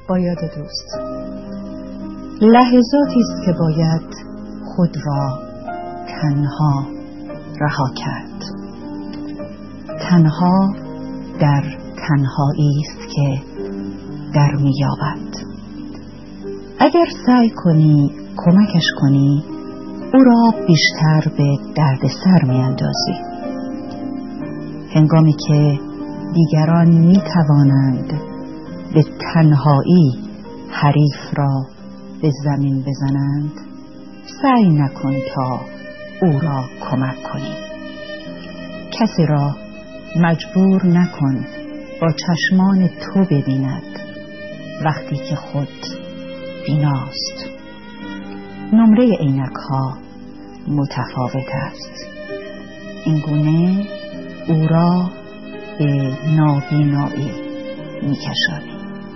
با یاد دوست. لحظاتی است که باید خود را تنها رها کرد. تنها در تنهایی است که در می‌یابد. اگر سعی کنی کمکش کنی، او را بیشتر به دردسر می‌اندازی. هنگامی که دیگران می‌توانند به تنهایی حریف را به زمین بزنند، سعی نکن تا او را کمک کنی. کسی را مجبور نکن با چشمان تو ببیند وقتی که خود بیناست. نمره عینک ها متفاوت است. این گونه او را به نابینایی می‌کشانی.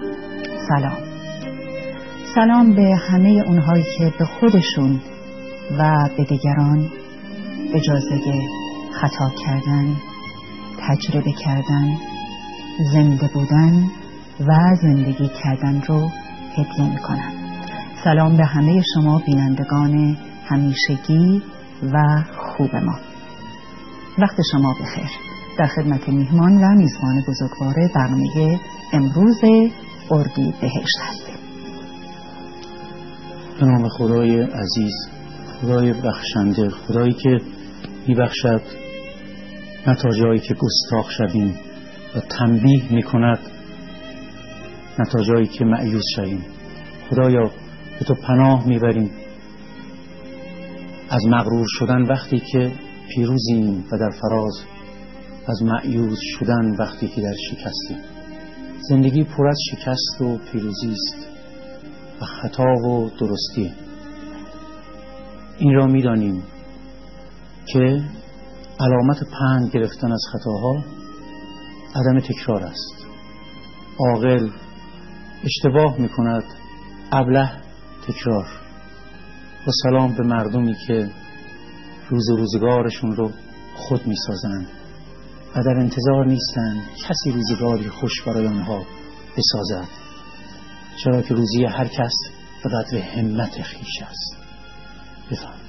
سلام به همه اونهایی که به خودشون و به دیگران اجازه خطا کردن، تجربه کردن، زنده بودن و زندگی کردن رو هدیه میکنم. سلام به همه شما بینندگان همیشگی و خوب ما. وقت شما بخیر. در خدمت میهمان و میزبان بزرگوار برنامه امروز اردیبهشت هستیم. به نام خدای عزیز، خدای بخشنده، خدایی که میبخشد نه تا جایی که گستاخ شویم و تنبیه میکند، نه تا جایی که مایوس شویم. خدایا به تو پناه میبریم از مغرور شدن وقتی که پیروزیم و در فراز از مایوس شدن وقتی که در شکستیم. زندگی پر از شکست و پیروزی است و خطا و درستی. این را می‌دانیم که علامت پند گرفتن از خطاها عدم تکرار است. عاقل اشتباه می‌کند، ابله تکرار. و سلام به مردمی که روز و روزگارشون رو خود می‌سازند و در انتظار نیستند کسی روزگاری خوش برای آنها بسازد، چرا که روزی هر کس به قدر همت خویش است. بفرمایید.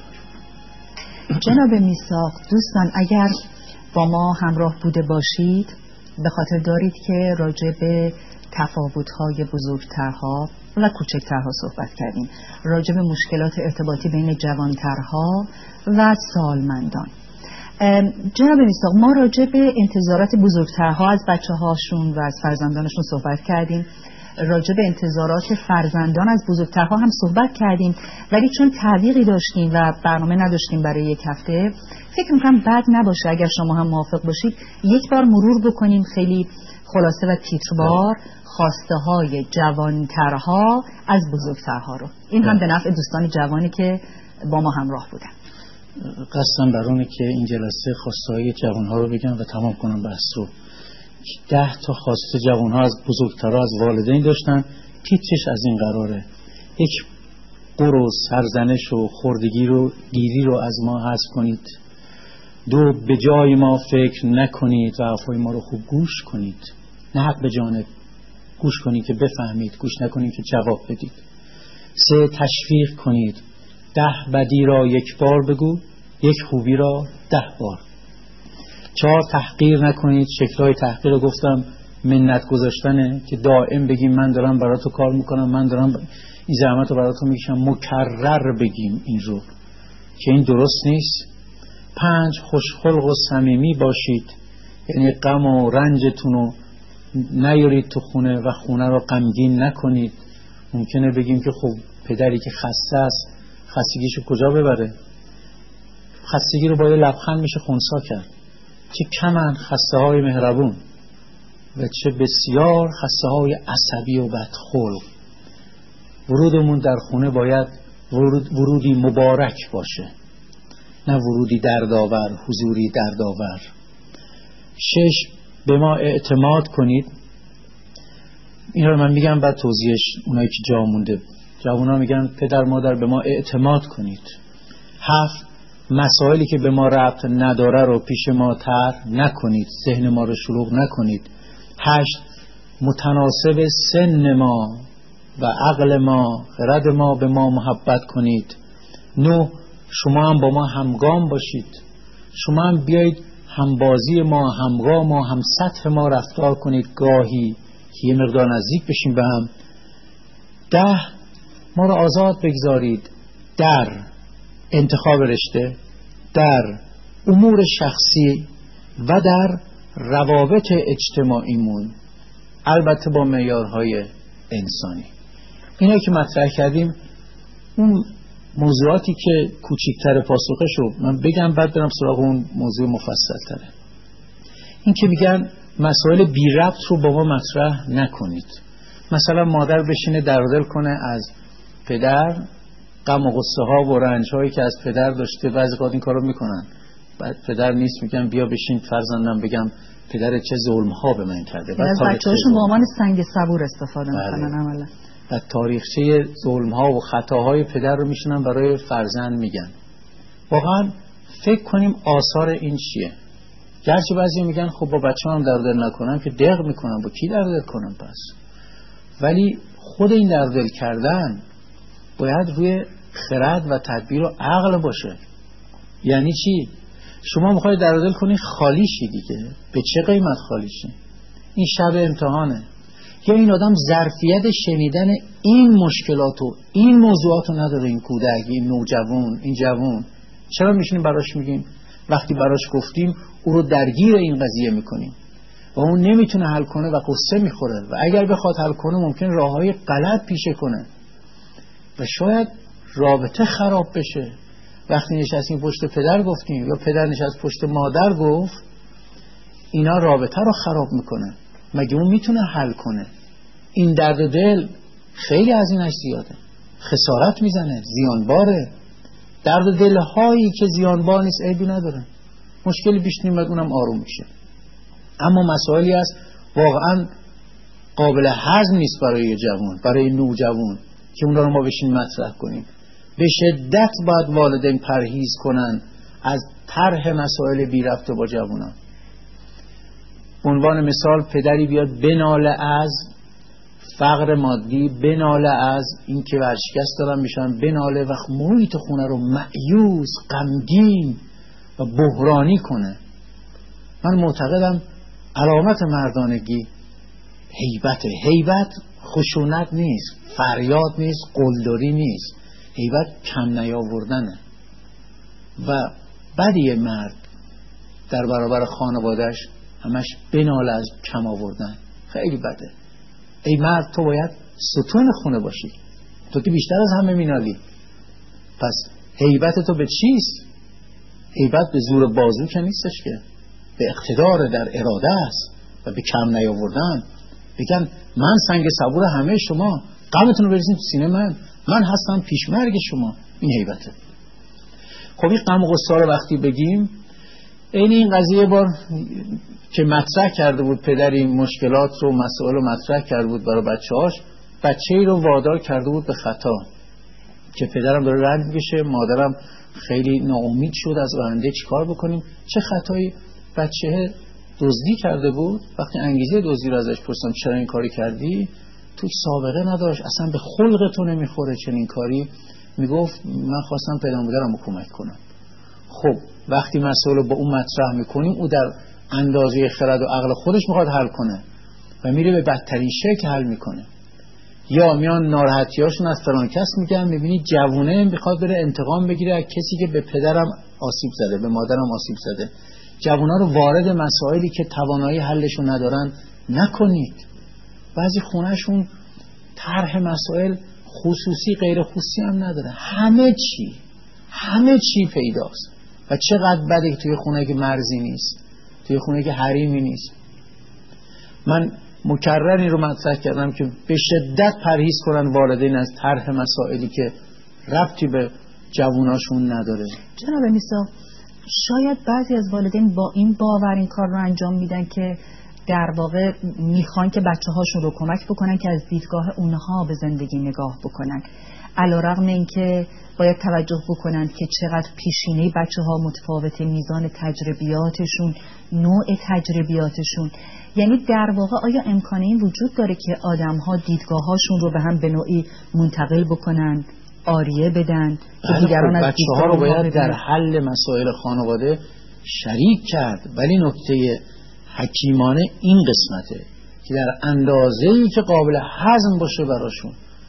جناب میثاق، دوستان اگر با ما همراه بوده باشید به خاطر دارید که راجع به تفاوت‌های بزرگترها و کوچکترها صحبت کردیم، راجع به مشکلات ارتباطی بین جوانترها و سالمندان. جناب میثاق، ما راجع به انتظارات بزرگترها از بچه‌هاشون و از فرزندانشون صحبت کردیم، راجع به انتظارات فرزندان از بزرگترها هم صحبت کردیم، ولی چون تعلیقی داشتیم و برنامه نداشتیم برای یک هفته، فکر می‌کنم بد نباشه اگر شما هم موافق باشید یک بار مرور بکنیم خیلی خلاصه و تیتروار خواسته‌های جوانترها از بزرگترها رو. این هم به نفع دوستان جوانی که با ما همراه بودن. قصدم برونه که این جلسه خواسته‌های جوانها رو بگم و تمام کنم بحث رو. 10 تا خواسته جوانها از بزرگترها از والدین داشتن. تیترش از این قراره: یک، غر و سرزنش و خردگی رو گیری رو از ما حذف کنید. 2، به جای ما فکر نکنید و حرفای ما رو خوب گوش کنید، نه حق به جانب گوش کنید که بفهمید، گوش نکنید که جواب بدید. 3، تشویق کنید. 10 بدی را یک بار بگو، 1 خوبی را 10 بار. 4، تحقیر نکنید. شکل‌های تحقیر رو گفتم: منت گذاشتنه که دائم بگیم من دارم برای تو کار میکنم، من دارم این زحمت رو برای تو میکشم، مکرر بگیم این رو که این درست نیست. 5، خوشخلق و صمیمی باشید، یعنی غم و رنجتون رو نیارید تو خونه و خونه رو غمگین نکنید. ممکنه بگیم که خب پدری که خسته است خستگیشو کجا ببره؟ خستگی رو با یه لبخند میشه خنثی کرد. چه کمن خسته های مهربون و چه بسیار خسته های عصبی و بدخلق. ورودمون در خونه باید ورودی مبارک باشه، نه ورودی دردآور، حضوری دردآور. 6، به ما اعتماد کنید. این رو من میگم بعد توضیحش اونایی که جا مونده. جوونا میگن پدر مادر به ما اعتماد کنید. 7، مسائلی که به ما ربط نداره رو پیش ما طرح نکنید، ذهن ما رو شلوغ نکنید. 8، متناسب سن ما و عقل ما، خرد ما به ما محبت کنید. 9 شما هم با ما همگام باشید، شما هم بیایید همبازی ما، همگام ما، هم سطح ما رفتار کنید، گاهی که یه مقدار نزدیک بشیم به هم. 10 ما رو آزاد بگذارید در انتخاب رشته، در امور شخصی و در روابط اجتماعیمون، البته با معیارهای انسانی. اینا که مطرح کردیم، اون موضوعاتی که کوچیک‌تر پاسخشو من بگم، بعد برم سراغ اون موضوع مفصل‌تره. این که میگن مسائل بی ربط رو با ما مطرح نکنید. مثلا مادر بشینه در دل کنه از پدر غم و غصه ها و رنج هایی که از پدر داشته. بعضی وقت این کارو میکنن، بعد پدر نیست میگن بیا بشین فرزندم بگم پدر چه ظلم ها به من کرده. بعد بچه‌هاشون با عنوان سنگ صبور استفاده میکنن عملا. و تاریخچه ظلم ها و خطاهای پدر رو میشنن برای فرزند میگن. واقعا فکر کنیم آثار این چیه. گرچه بعضی میگن خب با بچه‌ام در دل نکنم که دق میکنم، با کی در دل کنم پس؟ ولی خود این در دل کردن باید روی خرد و تدبیر و عقل باشه. یعنی چی؟ شما میخواید در دل کنی خالی شی دیگه، به چه قیمت خالی شی؟ این شب امتحانه. یا این آدم ظرفیت شنیدن این مشکلات و این موضوعات رو نداره، این کودک، این نوجوان، این جوان. چرا میشینیم براش میگیم؟ وقتی براش گفتیم او رو درگیر این قضیه میکنیم و اون نمیتونه حل کنه و قصه میخوره و اگر بخواد حل کنه ممکن راههای غلط پیشه کنه و شاید رابطه خراب بشه. وقتی نشستیم پشت پدر گفتیم یا پدر نشست پشت مادر گفت، اینا رابطه رو خراب میکنه. مگه اون میتونه حل کنه؟ این درد دل خیلی هزینه‌اش زیاده، خسارت میزنه، زیانباره. درد دل هایی که زیانبار نیست عیبی نداره، مشکلی پیش نمیاد اونم آروم میشه. اما مسائلی هست واقعا قابل هضم نیست برای جوان، برای نوجوان که اون رو ما بشین مطرح کنیم. به شدت باید والدین پرهیز کنن از طرح مسائل بی ربط با جوانان. عنوان مثال پدری بیاد بناله از فقر مادی، بناله از این که ورشکست دارن میشن، بناله و محیط خونه رو مایوس، غمگین و بحرانی کنه. من معتقدم علامت مردانگی هیبته. هیبت خشونت نیست، فریاد نیست، قلدری نیست. هیبت کم نیاوردنه. و بدی مرد در برابر خانوادهش همش بناله از کم آوردن، خیلی بده. ای مرد تو باید ستون خونه باشی، تو که بیشتر از همه مینالی. پس هیبت تو به چیست؟ هیبت به زور بازو که نیستش، که به اقتدار در اراده است و به کم نیاوردن. بگن من سنگ صبور همه شما، غمتون رو بریزین تو سینه من هستم پیشمرگ شما. این هیبته. خب این غم و غصه رو وقتی بگیم، این قضیه بار که مطرح کرده بود پدری مشکلات رو مسائل رو مطرح کرده بود برای بچه‌هاش، بچه‌ای رو وادار کرده بود به خطا که پدرم داره رنج می‌کشه، مادرم خیلی ناامید شد از آینده، چیکار بکنیم؟ چه خطایی؟ بچه دزدی کرده بود. وقتی انگیزه دزدی رو ازش پرسیدم چرا این کاری کردی، تو سابقه نداشت، اصلا به خلق تو نمیخوره چنین کاری. میگفت من خواستم پدر مادرم رو کمک کنم. خب وقتی مسئله با اون مطرح میکنیم، او در اندازه خرد و عقل خودش میخواد حل کنه و میره به بدترین شکل حل میکنه. یا میان ناراحتیاشون از فلان کس میگن، میبینی جوونه میخواد بره انتقام بگیره از کسی که به پدرم آسیب زده، به مادرم آسیب زده. جوونا رو وارد مسائلی که توانایی حلشو ندارن نکنید. بعضی خونهشون طرح مسائل خصوصی غیر خصوصی هم نداره، همه چی پیداست. و چقدر بده که توی خونه که مرزی نیست، توی خونه که حریمی نیست. من مکرر این رو مطرح کردم که به شدت پرهیز کنن والدین از طرح مسائلی که ربطی به جووناشون نداره. جناب میسا، شاید بعضی از والدین با این باور این کار رو انجام میدن که در واقع میخوان که بچه هاشون رو کمک بکنن که از دیدگاه اونها به زندگی نگاه بکنن، علیرغم اینکه باید توجه بکنن که چقدر پیشینه بچه ها متفاوته، میزان تجربیاتشون، نوع تجربیاتشون. یعنی در واقع آیا امکان این وجود داره که آدم‌ها دیدگاه‌هاشون رو به هم به نوعی منتقل بکنن، آریه بدن که دیگران از بچه‌ها رو باید در حل مسائل خانواده شریک کرد، ولی نکته حکیمانه این قسمته که در اندازه‌ای که قابل هضم باشه براشون،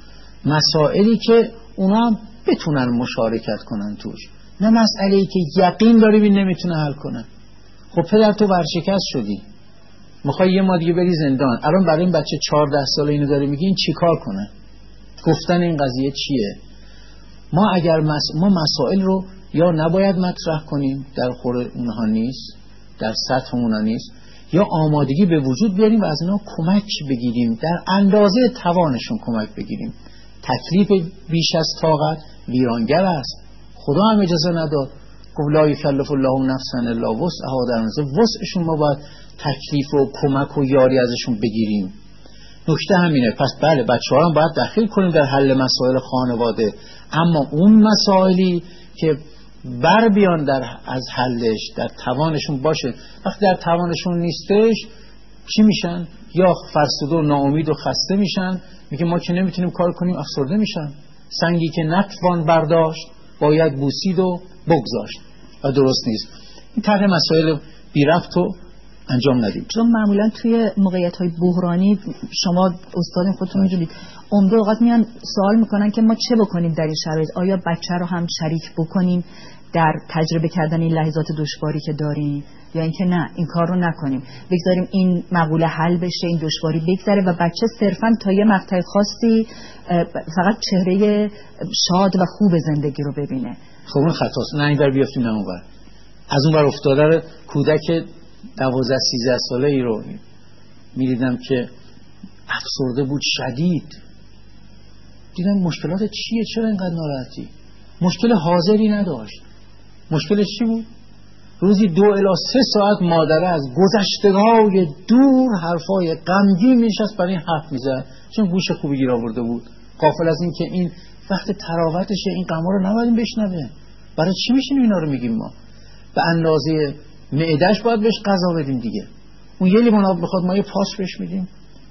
مسائلی که اونا هم بتونن مشارکت کنن توش، نه مسئله‌ای که یقین داری بین نمیتونه حل کنه. خب پدر تو ورشکست شدی، میخوای یه ما دیگه بری زندان، الان برای این بچه 14 ساله اینو داری میگی، این چی کار کنه؟ گفتن این قضیه چیه؟ ما اگر ما مسائل رو یا نباید مطرح کنیم، در خور اونها نیست، در سطح اونها نیست، یا آمادگی به وجود بیاریم و از اینا کمک بگیریم، در اندازه توانشون کمک بگیریم. تکلیف بیش از طاقت ویرانگر است. خدا هم اجازه نداد، گفت لا یکلف الله نفسا الا وسعها، در اندازه وسعشون ما باید تکلیف و کمک و یاری ازشون بگیریم. نکته همینه. پس بله، بچه‌ها هم باید دخیل کنیم در حل مسائل خانواده، اما اون مسائلی که بر بیان از حلش در توانشون باشه. وقتی در توانشون نیستش چی میشن؟ یا فرسوده و ناامید و خسته میشن، میگه ما که نمیتونیم کار کنیم، افسرده میشن. سنگی که نتوان برداشت باید بوسید و بگذاشت و درست نیست. این طرح مسائل بی ربط رو انجام ندیم. چون معمولا توی موقعیت‌های بحرانی شما استاد خودتون می‌دونید عمده اوقات میان سوال میکنن که ما چه بکنیم در این شرایط، آیا بچه رو هم شریک بکنیم در تجربه کردن این لحظات دشواری که داریم، یا اینکه نه این کار رو نکنیم، بگذاریم این مقوله حل بشه، این دشواری بگذره و بچه صرفا تا یه مقطع خاصی فقط چهره شاد و خوب زندگی رو ببینه. خب اون خطاست، نه این در بیافتیم نه اون بر. از اون بر افتاده کودک 12-13 ساله ای رو می‌دیدم که افسرده بود شدید. دیدم مشکلات چیه؟ چرا اینقدر ناراحتی؟ مشکل حاضری نداشت. مشکلش چی بود؟ روزی 2 الی 3 ساعت مادره از گذشته‌های دور حرفای غمگین میشست برای این حرف میزد، چون گوش خوبی گیر آورده بود، غافل از این که این وقت تراوتشه، این غما رو نباید بشنوه. برای چی میشین اینا رو میگیم؟ ما به اندازه معده‌اش باید بهش غذا بدیم دیگه. اون یه لیوان آب بخواد ما یه پاس بهش میدیم.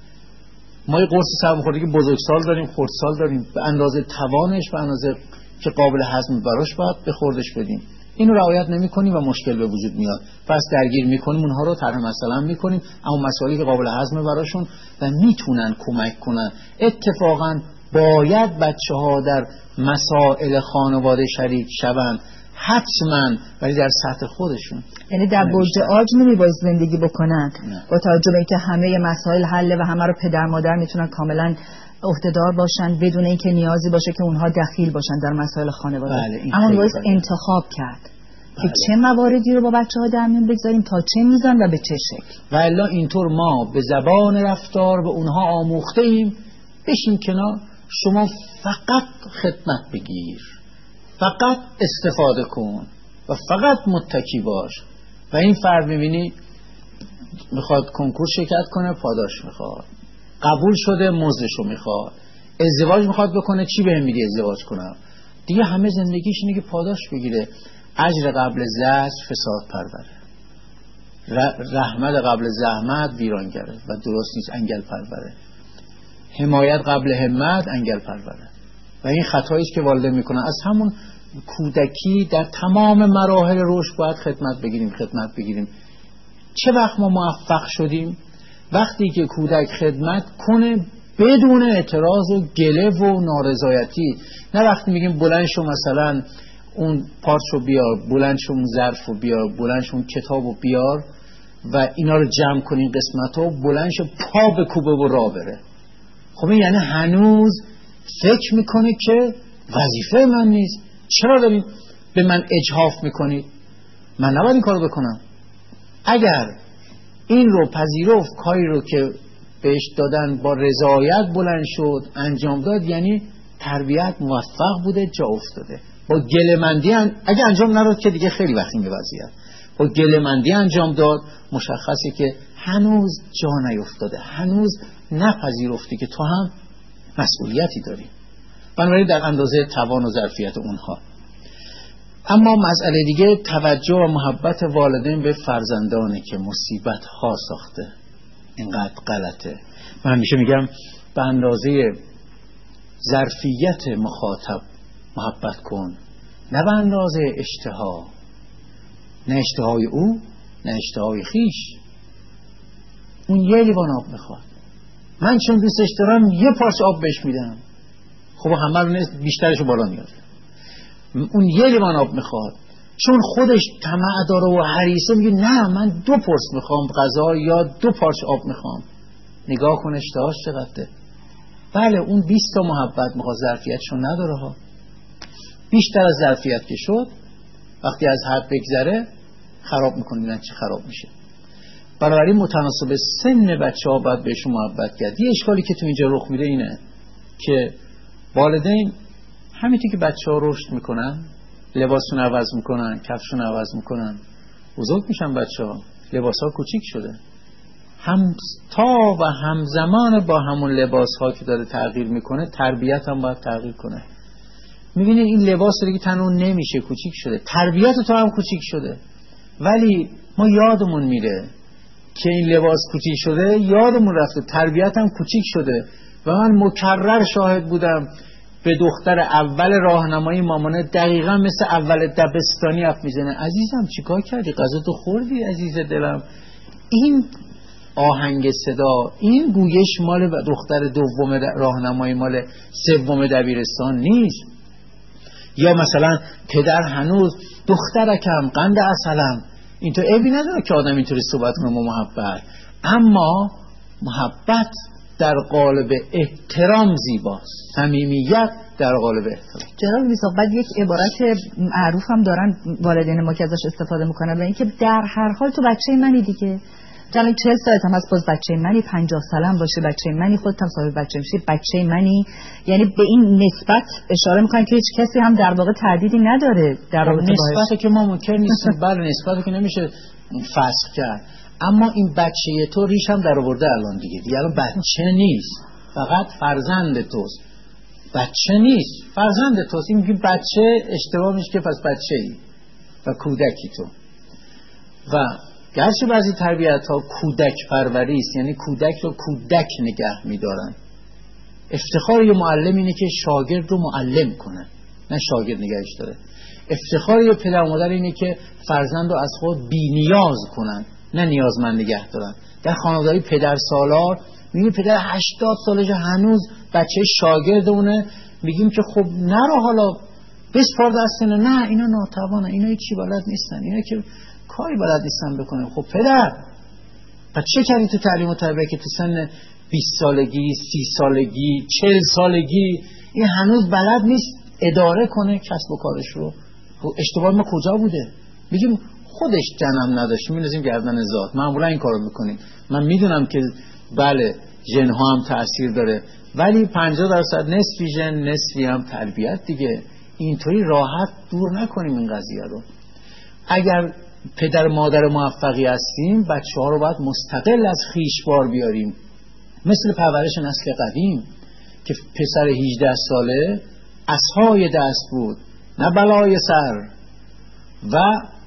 ما یه قرص سرماخوردگی بزرگسال داریم، خردسال داریم، به اندازه توانش، به اندازه که قابل هضم براش باید به خوردش بدیم. اینو رعایت نمی‌کنیم و مشکل به وجود میاد. پس درگیر می‌کنیم اونها رو، طرح مثلا می‌کنیم، اما مسائلی که قابل هضم براشون و میتونن کمک کنن. اتفاقا باید بچه‌ها در مسائل خانواده شریک شوند، حتما، ولی در سطح خودشون. یعنی در برج عاج نمی‌باید زندگی بکنن با توجه به اینکه همه مسائل حل و همه رو پدر مادر میتونن کاملا عهده‌دار باشن بدون اینکه نیازی باشه که اونها دخیل باشن در مسائل خانواده. اما باید انتخاب کرد که چه مواردی رو با بچه‌ها در میون بگذاریم، تا چه میزان و به چه شکل. و الا اینطور ما به زبان رفتار به اونها آموخته ایم بشین کنار، شما فقط خدمت بگیر، فقط استفاده کن و فقط متکی باش. و این فرد میبینی میخواد کنکور شرکت کنه، پاداش میخواد، قبول شده مزدشو میخواد، ازدواج میخواد بکنه، چی بهم میگه ازدواج کنم دیگه، همه زندگیش اینه که پاداش بگیره. اجر قبل زجر فساد پروره، رحمت قبل زحمت ویرانگره و درست نیست، انگل پروره. حمایت قبل همت انگل پروره. و این خطایی است که والدین میکنن. از همون کودکی در تمام مراحل رشد باید خدمت بگیریم. چه وقت ما موفق شدیم؟ وقتی که کودک خدمت کنه بدون اعتراض و گله و نارضایتی. نه وقتی میگیم بلند شو مثلا اون پارچو بیار، بلند شو اون ظرفو بیار، بلند شو اون کتابو بیار و اینا رو جمع کنین قسمتو، بلند شو پا بکوبه و راه بره. خب این یعنی هنوز فکر میکنی که وظیفه من نیست. چرا دارین به من اجحاف میکنید؟ من نباید این کارو بکنم. اگر این رو پذیرفت، کاری رو که بهش دادن با رضایت بلند شد انجام داد، یعنی تربیت موفق بوده، جا افتاده. با گله‌مندی اگه انجام نداد که دیگه خیلی وقتی به وضعیت با گله‌مندی انجام داد، مشخصه که هنوز جا نیفتاده، هنوز نپذیرفتی که تو هم مسئولیتی داری. بنابراین در اندازه توان و ظرفیت اونها. اما مسئله دیگه توجه و محبت والدین به فرزندانه که مصیبت ها ساخته. اینقدر غلطه. من همیشه میگم به اندازه ظرفیت مخاطب محبت کن، نه به اندازه اشتها، نه اشتهای او نه اشتهای خیش. اون یه لیوان آب میخواد، من چون دوستش دارم یه پارچه آب بهش میدم، خب همه رو بیشترشو بالا میاره. اون یه لیوان آب میخواد، چون خودش طمع داره و حریصه میگه نه من 2 پرس میخوام غذا یا 2 پارچه آب میخوام. نگاه کن اشتهاش چقدره. بله اون 20 تا محبت میخواد، ظرفیتشو نداره ها. بیشتر از ظرفیت که شد وقتی از حد بگذره خراب میکنه. ببینن چه خراب میشه. بنابراین متناسب سن بچه‌ها باید بهشون محبت کرد. یه اشکالی که تو اینجا رخ میده اینه که والدین همینطور که بچه‌ها رشد میکنن، لباسشون عوض میکنن، کفشون عوض میکنن، بزرگ میشن بچه‌ها، لباس‌ها کوچیک شده، تا و همزمان با همون لباس‌ها که داره تغییر میکنه تربیت هم باید تغییر کنه. میبینید این لباس دیگه تنون نمیشه، کوچیک شده، تربیت تو هم کوچیک شده. ولی ما یادمون میره که این لباس کوچیک شده، یادمون رفته تربیت هم کوچیک شده. و من مکرر شاهد بودم به دختر اول راهنمایی مامانه دقیقا مثل اول دبستانی حرف میزنه. عزیزم چیکار کردی؟ غذا تو خوردی عزیز دلم؟ این آهنگ صدا، این گویش مال دختر دوم راهنمایی، مال سوم دبیرستان نیست. یا مثلا پدر هنوز دخترکم قند عسلم، اینطور عیبی نداره که آدم اینطوری صحبت کنه با محبت، اما محبت در قالب احترام زیباست، صمیمیت در قالب احترام. جناب میثاق، بعد یک عبارت معروف هم دارن والدین ما که ازش استفاده میکنن و اینکه در هر حال تو بچه منی دیگه. جناب 40 سالت هم از باز بچه منی، 50 سالم باشه بچه منی، خودت هم صاحب بچه میشی بچه منی. یعنی به این نسبت اشاره میکنن که هیچ کسی هم در واقع تردیدی نداره در رابطه باهاش. نسبت که ما منکر نیستیم، بله نسبت که نمیشه فسخ کرد، اما این بچه تو ریش هم در آورده الان دیگه الان بچه نیست، فقط فرزند توست. بچه نیست، فرزند توست. این میگه بچه اشتباه میشه که پس بچه‌ای و کودکی تو. و گرچه بعضی تربیت ها کودک پروری است، یعنی کودک رو کودک نگه میدارن. افتخار یه معلم اینه که شاگرد رو معلم کنه، نه شاگرد نگهش داره. افتخار یه پدر و مادر اینه که فرزند رو از خود بی نیاز کنن، نه نیازمند نگه دارن. در خانواده‌های پدر سالار میگیم پدر 80 سالشه هنوز بچه شاگردونه، میگیم که خب نرو حالا بسپار دستنه، نه اینا ناتوانه، اینا چی بلد نیستن، اینا که کاری بلد نیستن بکنه. خب پدر پس چه کردی تو تعلیم و تربیت که تو سن 20 سالگی 30 سالگی 40 سالگی این هنوز بلد نیست اداره کنه کسب و کارش رو؟ اشتباه ما کجا بوده؟ میگیم خودش جنم نداشت، می‌نازیم گردن ذات. معمولا این کارو میکنیم. من میدونم که بله ژن ها هم تأثیر داره، ولی 50% نصفی ژن نصفی هم تربیت دیگه. اینطوری راحت دور نکنیم این قضیه رو. اگر پدر مادر موفقی هستیم بچه ها رو باید مستقل از خیشوار بیاریم، مثل پرورش نسل قدیم که پسر 18 ساله عصای دست بود نه بلای سر و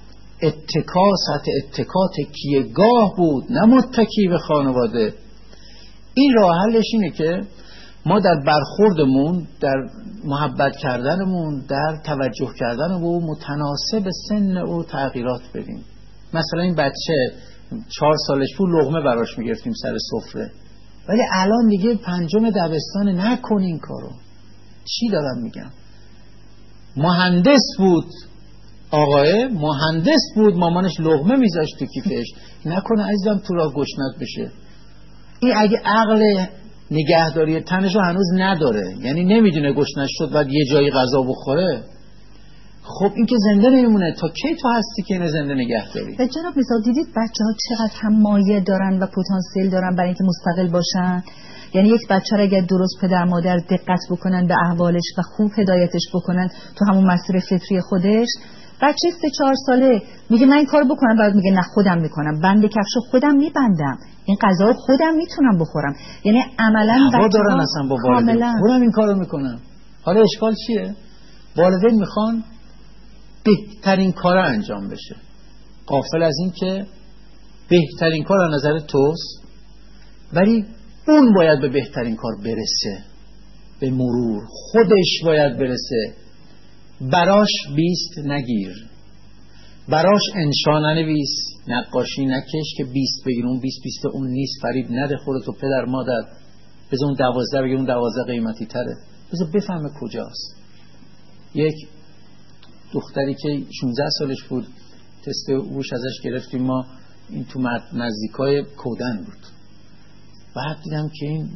اتکا تکیه‌گاه بود نه متکی به خانواده. این راه حلش اینه که ما در برخوردمون، در محبت کردنمون، در توجه کردن و متناسب سن او تغییرات بدیم. مثلا این بچه 4 سالش بود لقمه براش میگرفتیم سر سفره، ولی الان دیگه 5 دبستان نکن این کارو. چی دارم میگم؟ مهندس بود آقای، مهندس بود، مامانش لقمه میذاشت تو کیفش، نکنه عزیزم تو راه گشنت بشه. این اگه عقل نگهداری تنش رو هنوز نداره، یعنی نمیدونه گشنش شد بعد یه جایی غذا بخوره، خب این که زنده نمیمونه. تا کی تو هستی که اینو زنده نگه داری؟ جناب میثاق دیدید بچه ها چقدر هم مایه دارن و پتانسیل دارن برای اینکه مستقل باشن؟ یعنی یک بچه را اگر درست پدر مادر دقت بکنن به احوالش و خوب هدایتش بکنن تو همون مسیر فطری خودش، بچه 3-4 ساله میگه من این کارو بکنم، بعد میگه نه خودم میکنم، بند کفشو خودم میبندم، این غذا رو خودم میتونم بخورم. یعنی عملا بچه‌ها دارن اصلا با والدین خودم این کارو میکنم. حالا اشکال چیه؟ والدین میخوان بهترین کار انجام بشه، غافل از این که بهترین کار از نظر توست، ولی اون باید به بهترین کار برسه، به مرور خودش باید برسه. براش بیست نگیر، براش انشا ننویس، نقاشی نکش که 20 بگیر، اون 20 اون نیست. فریب نده خودتو پدر مادر، بذار اون 12 بگیر، اون 12 قیمتی تره، بذار بفهمه کجاست. یک دختری که 16 سالش بود تست هوش ازش گرفتیم ما، این تو نزدیکای کودن بود. بعد دیدم که این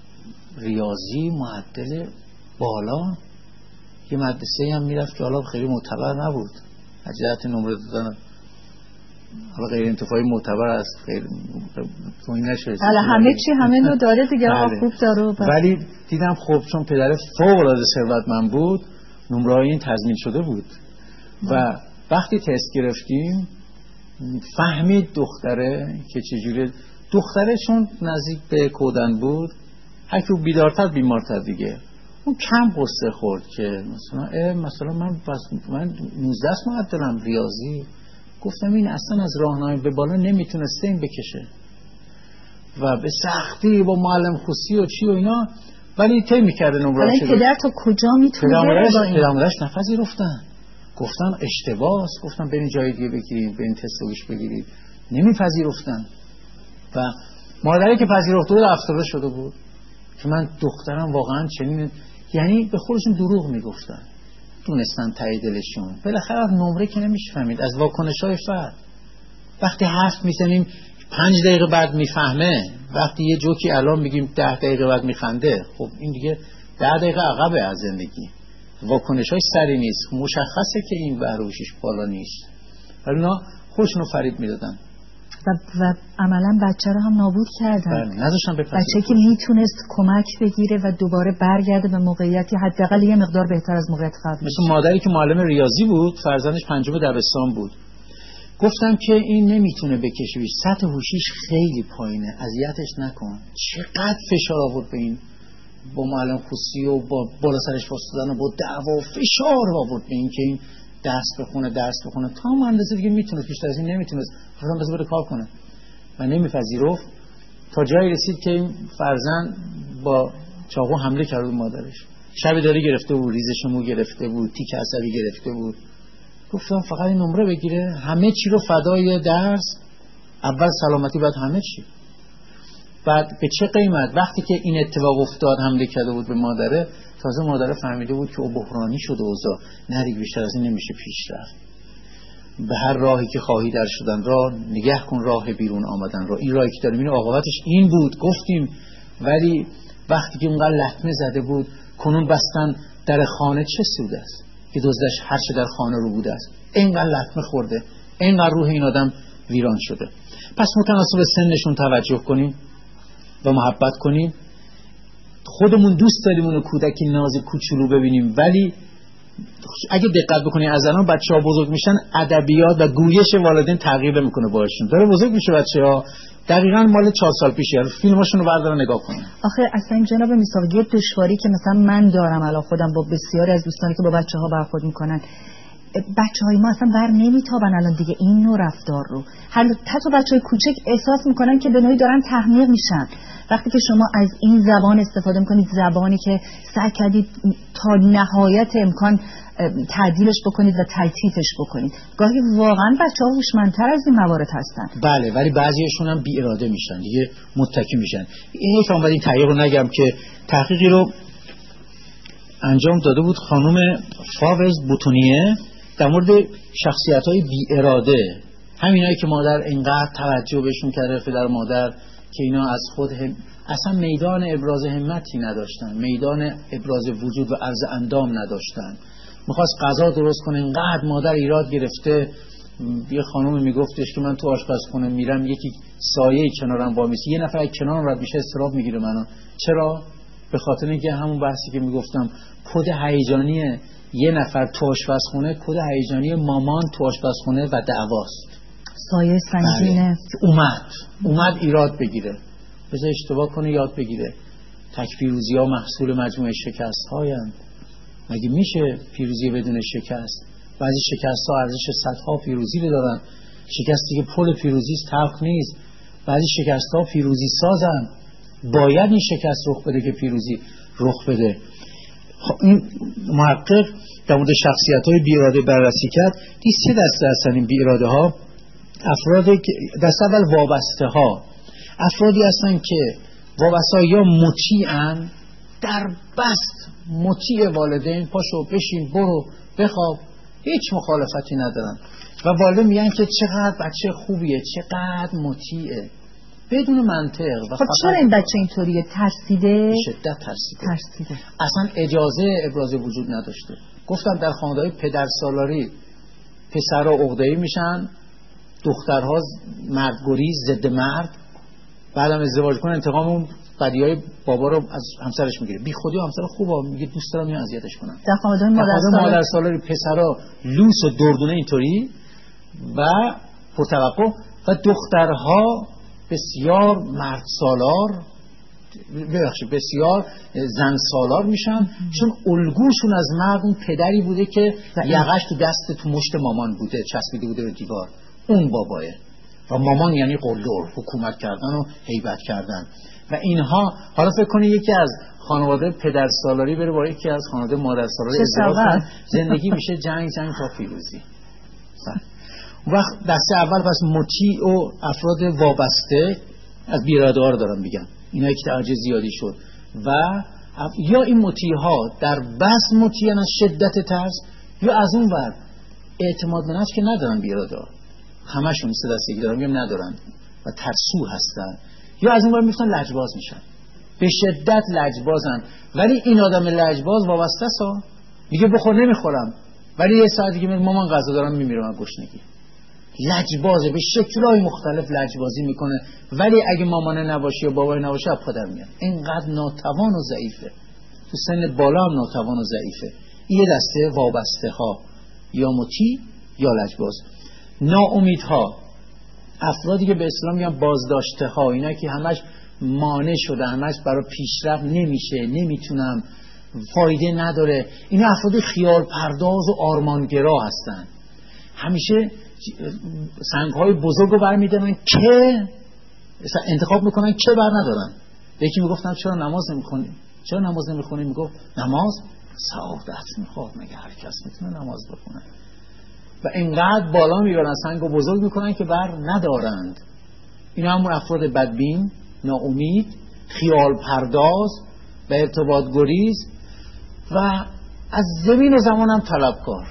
ریاضی معدل بالا، یه مدرسه هم میرفت که حالا خیلی معتبر نبود، از جهت نمره دادن حالا غیر انتفاعی معتبر است، خیلی توی نشد. همه چی همه نو داره دیگه، خوب داره. ولی دیدم خب چون پدر فوق العاده ثروتمند بود، نمره‌های این تضمین شده بود و وقتی تست گرفتیم فهمید دختره که چجوری، دختره چون نزدیک به کودن بود، هرکی بیدارتر بیمارتر دیگه، اون کم قصه خورد که مثلا من 19 معدلم ریاضی. گفتم این اصلا از راهنمایی به بالا نمیتونسته این بکشه و به سختی با معلم خصوصی و چی و اینا، ولی طی می‌کرده نمره شده. پدر تا کجا میتونه بره با این؟ پدرش نپذیرفتن، گفتن اشتباهه، گفتم برین جای دیگه بگیرید، برین تست گوش بگیرید، نمیپذیرفتن. و مادری که پذیرفته بود افتاده شده بود که من دخترم واقعا چنین، یعنی به خودشون دروغ میگفتن، دونستن تایید دلشون. بالاخره نمره که نمیشه فهمید، از واکنش‌های فرد. وقتی حرف میزنیم 5 دقیقه بعد میفهمه، وقتی یه جوکی الان میگیم 10 دقیقه بعد میخنده، خب این دیگه 10 دقیقه عقبه از زندگی. واکنش‌های سری نیست، مشخصه که این بهروشش بالا نیست، ولی اونا خودشونو فریب میدادن و عملا بچه رو هم نابود کردن. نذاشتن بپذیره، بچه که میتونست کمک بگیره و دوباره برگرده به موقعیتی حداقل یه مقدار بهتر از موقعیت قبلی. مثل مادری که معلم ریاضی بود، فرزندش 5 دبستان بود. گفتم که این نمیتونه بکشه، سطح هوشیش خیلی پایینه، اذیتش نکن. چقدر فشار آورد به این، با معلم خصوصی و با بالا سرش واسطادن و با دعوا و فشار آورد به این که این درس بخونه تا اندازه دیگه میتونه، بیشتر از این نمیتونه، خودم بذار بره کار کنه و نمیپذیرفت. تا جایی رسید که این فرزند با چاقو حمله کرد به مادرش، شب داری گرفته بود، ریزش مو گرفته بود، تیک عصبی گرفته بود. گفتم فقط این نمره بگیره، همه چی رو فدای درس، اول سلامتی بعد همه چی. بعد به چه قیمت؟ وقتی که این اتفاق افتاد حمله کرده بود به مادره، تازه مادره فهمیده بود که او بحرانی شده اوضاع، نریگ بیشتر از این نمیشه پیش رفت. به هر راهی که خواهی در شدن راه، نگه کن راه بیرون آمدن راه. این راهی که داریم این عاقبتش این بود گفتیم، ولی وقتی که اونقدر لطمه زده بود، کنون بستن در خانه چه سود است که دزدش هر چه در خانه رو بوده است. اینقدر لطمه خورده، اینقدر روح این آدم ویران شده. پس متناسب به سنشون توجه کنیم و محبت کنیم. خودمون دوست داریم اونو کودکی ناز کوچولو ببینیم، ولی اگه دقت بکنید از الان بچه‌ها بزرگ میشن، ادبیات و گویش والدین تغییر میکنه باهاشون. داره بزرگ میشه بچه‌ها، دقیقاً مال 4 سال پیشه. فیلماشونو بردارن نگاه کنن. آخه اصلا این جناب میثاق یه دشواری که مثلا من دارم الان خودم با بسیاری از دوستانی که با بچه‌ها برخورد میکنن، بچه‌های ما اصلا بر نمیتابن الان دیگه این نوع رفتار رو. حتی بچه‌های کوچک احساس میکنن که به نوعی دارن تحمیق میشن. وقتی که شما از این زبان استفاده میکنید، زبانی که سعی کردید تا نهایت امکان تعدیلش بکنید و تلطیفش بکنید، گاهی واقعا بچه‌ها هوشمندتر از این موارد هستن. بله، ولی بعضیشون هم بی اراده میشن دیگه، متکی میشن. این فهم این تحقیق رو نگم که تحقیقی رو انجام داده بود خانم فاوز بوتونیه در مورد شخصیت‌های بی اراده، همینایی که مادر اینقدر توجه بهشون کرده، پدر مادر، که اینا از خود اصلا میدان ابراز همتی نداشتن، میدان ابراز وجود و عرض اندام نداشتن. میخواست غذا درست کنه، اینقدر مادر ایراد گرفته. یه خانومی میگفتش که من تو آشپزخونه میرم، یکی سایه کنارم وامیسته، یه نفر کنارم رد میشه استراب میگیره منو. چرا؟ به خاطر اینکه همون بحثی که میگفتم، کد هیجانی یه نفر تو آشپزخونه، کد هیجانی مامان تو آشپزخونه و دعواست. سایه سنگینه. اومد ایراد بگیره، بذار اشتباه کنه یاد بگیره. تک‌پیروزی ها محصول مجموعه شکست هایند. مگه میشه پیروزی بدون شکست؟ بعضی شکست ها ارزش صدها پیروزی رو دارن. شکستی که پل پیروزی است تلخ نیست. بعضی شکست ها پیروزی سازن. باید این شکست رخ بده که پیروزی رخ بده. این محقق در مورد شخصیت‌های بی‌اراده بررسی کرد. این 3 دسته هستن این بی‌اراده‌ها. افرادی که دسته اول وابسته‌ها، افرادی هستن که وابسته یا مطیعن، در بست مطیع والدین، پاشو بشین برو بخواب، هیچ مخالفتی ندارن و والدین میگن که چقدر بچه خوبیه، چقدر مطیعه، بدون منطق. و خب چرا این بچه اینطوریه؟ ترسیده؟ شدت ترسیده. اصلا اجازه ابراز وجود نداشته. گفتم در خانواده‌های پدر سالاری پسرها عقده‌ای میشن، دخترها مردگریز، ضد مرد، بعدم ازدواج کنه انتقام اون بدیهای بابا رو از همسرش میگیره. بی خودی همسر خوبه، میگه دوست دارم اینو اذیتش کنم. در خانواده مادر سالاری پسرها لوس و دردونه اینطوری و پرتوقع، و دخترها بسیار مرد سالار، بسیار زن سالار میشن، چون الگوشون از مرد اون پدری بوده که یقش تو دست تو مشت مامان بوده، چسبیده بوده به دیوار، اون باباه. و مامان یعنی قلدر، حکومت کردن و هیبت کردن. و اینها حالا فکر کنی یکی از خانواده پدر سالاری بره با یکی از خانواده مادر سالاری ازدواج کنه، زندگی میشه جنگ تا پیروزی. وقت دسته اول پس مطیع و افراد وابسته از بی‌اراده ها رو دارم میگم، اینا که تعجز زیادی شد. و یا این مطیع ها در بس مطیعن از شدت ترس، یا از اون ور اعتماد به نفس که ندارن بی‌اراده ها، همشون 3 دستگی دارن میگم ندارن و ترسو هستن، یا از اون ور میفتن لجباز میشن، به شدت لجبازن. ولی این آدم لجباز وابسته سا میگه بخور نمیخورم، ولی یه ساعت دیگه میگه مامان غذا دارم میمیرم از گشنگی. لجبازه، به شکل‌های مختلف لجبازی میکنه، ولی اگه مامانه نباشه یا بابای نباشه از پدر میاد. اینقدر ناتوان و ضعیفه، تو سن بالا هم ناتوان و ضعیفه. این دسته وابسته ها، یا مطیع یا لجباز. ناامیدها، افرادی که به اسلام میگن بازداشته ها، اینا که همش مانع شده، همش برای پیشرفت نمیشه، نمیتونم، فایده نداره. اینا افراد خیال پرداز و آرمانگرا هستن، همیشه سنگ‌های بزرگ رو برمی‌دارن که انتخاب میکنن که بر ندارن. یکی میگفتن چرا نماز نمیخونی؟ میگفت نماز سعادت میخواد، مگه هر کس میتونه نماز بخونه؟ و اینقدر بالا میبرن، سنگ رو بزرگ میکنن که بر ندارند. اینا همون افراد بدبین، ناامید، خیال پرداز، به ارتباط گریز و از زمین و زمان هم طلبکار